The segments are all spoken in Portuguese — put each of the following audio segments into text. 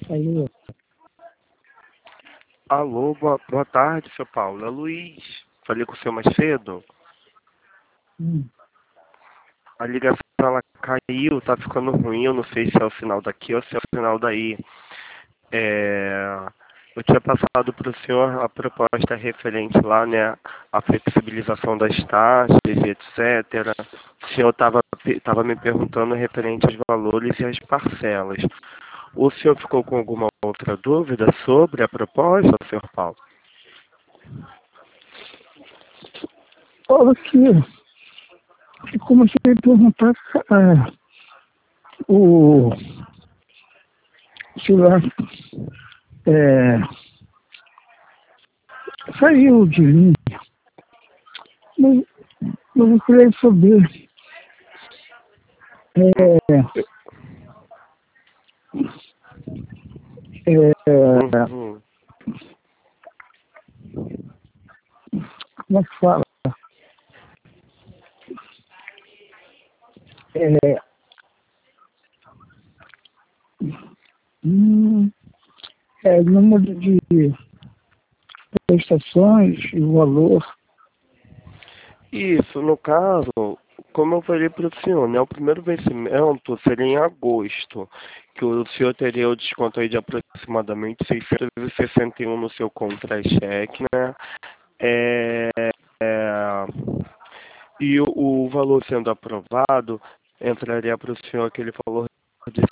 Aí, Alô, boa tarde, seu Paulo. É Luiz. Falei com o senhor mais cedo. hum, A ligação ela caiu, tá ficando ruim. Eu não sei se é o sinal daqui ou se é o sinal daí. Eu tinha passado para o senhor a proposta referente lá, né, à flexibilização das taxas, etc. O senhor estava me perguntando referente aos valores e às parcelas. O senhor ficou com alguma outra dúvida sobre a proposta, senhor Paulo? olha aqui, eu comecei a perguntar o celular é, saiu de linha, mas, mas eu queria saber é, Uhum. como é que fala? É, hum, número de prestações e o valor. Isso, no caso, como eu falei para o senhor, né, o primeiro vencimento seria em agosto, que o senhor teria o desconto aí de aproximadamente 661 no seu contra-cheque, né? É, é, e o valor sendo aprovado, entraria para o senhor aquele valor de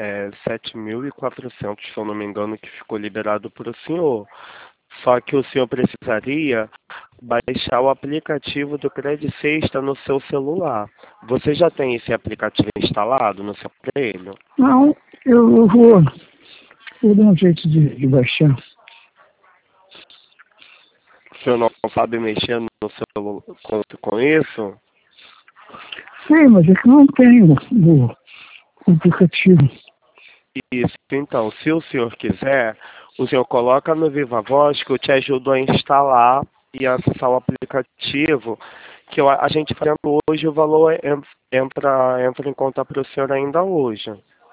7.400, se eu não me engano, que ficou liberado para o senhor. Só que o senhor precisaria baixar o aplicativo do Credit Sexta no seu celular. Você já tem esse aplicativo instalado no seu aparelho? Não, eu vou dar um jeito de baixar. O senhor não sabe mexer no celular com isso? Sim, mas é que não tenho o aplicativo. Isso, então, se o senhor quiser, o senhor coloca no Viva Voz que eu te ajudo a instalar e acessar o aplicativo, que a gente fazendo hoje, o valor entra em conta para o senhor ainda hoje.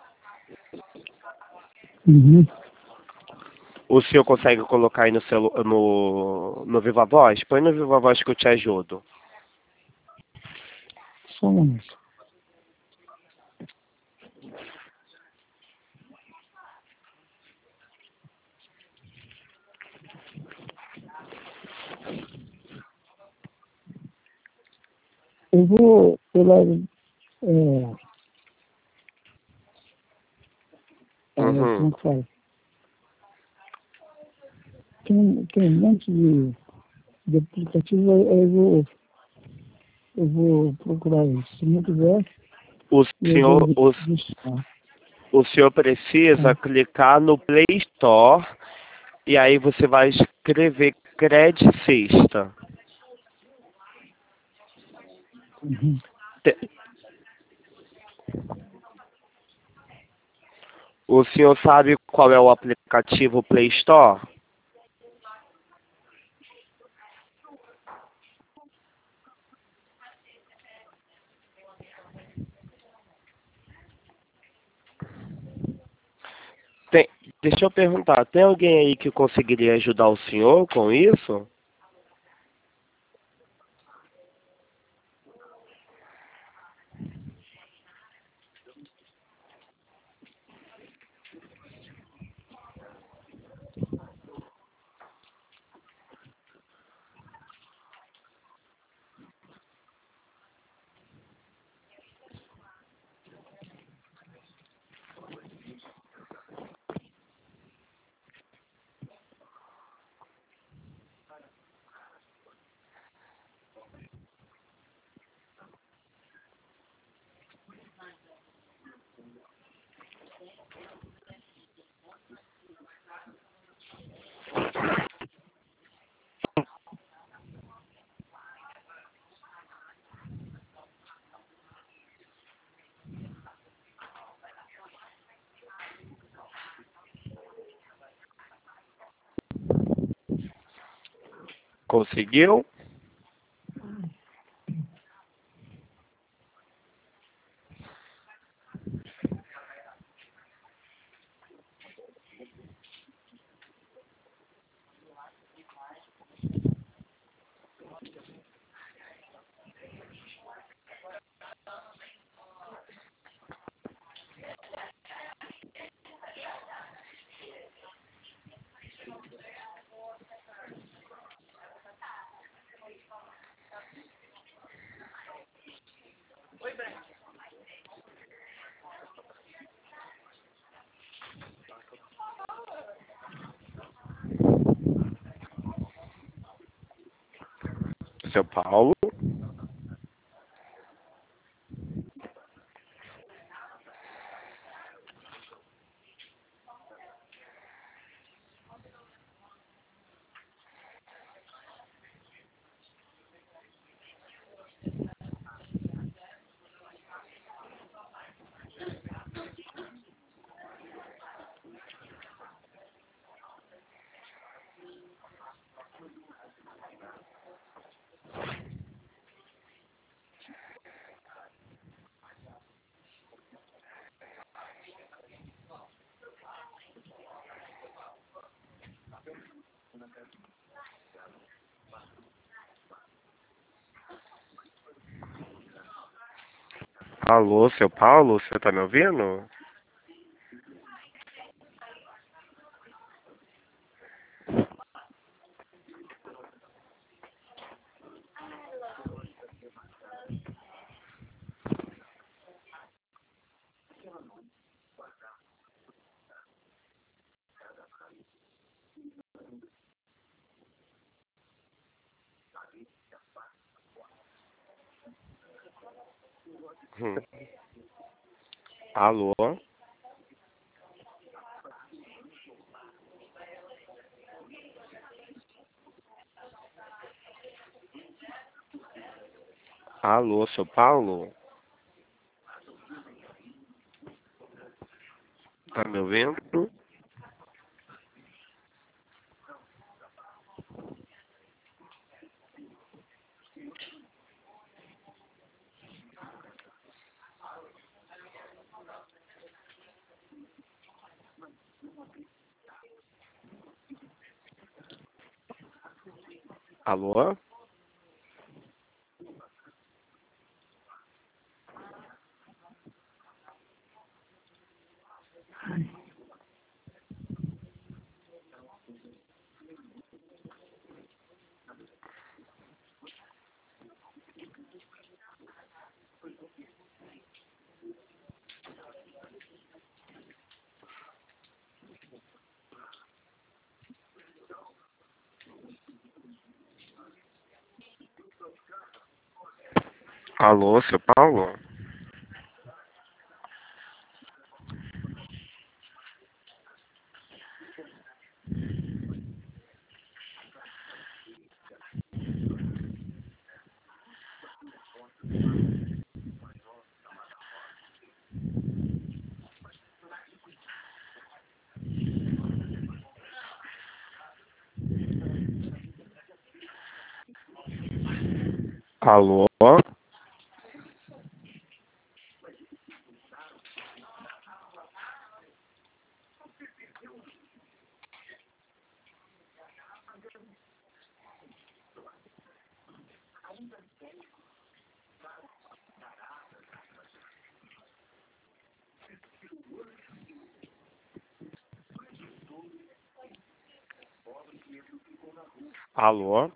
Uhum. O senhor consegue colocar aí no Viva Voz? Põe no Viva Voz que eu te ajudo. Só um momento. Eu vou pela. Como Uhum. é que fala? Tem um monte de aplicativo, aí eu vou procurar isso. Se não quiser, O eu senhor, vou o, buscar. o senhor precisa Tá? clicar no Play Store e aí você vai escrever Cred Sexta. Uhum. Te- O senhor sabe qual é o aplicativo Play Store? Tem, deixa eu perguntar, tem alguém aí que conseguiria ajudar o senhor com isso? Conseguiu? seu Paulo? Alô, seu Paulo, você tá me ouvindo? Hum. Alô? Alô, seu Paulo? Tá me ouvindo? Alô? Alô, seu Paulo? Alô? Alô?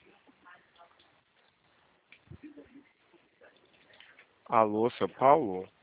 Alô, seu Paulo?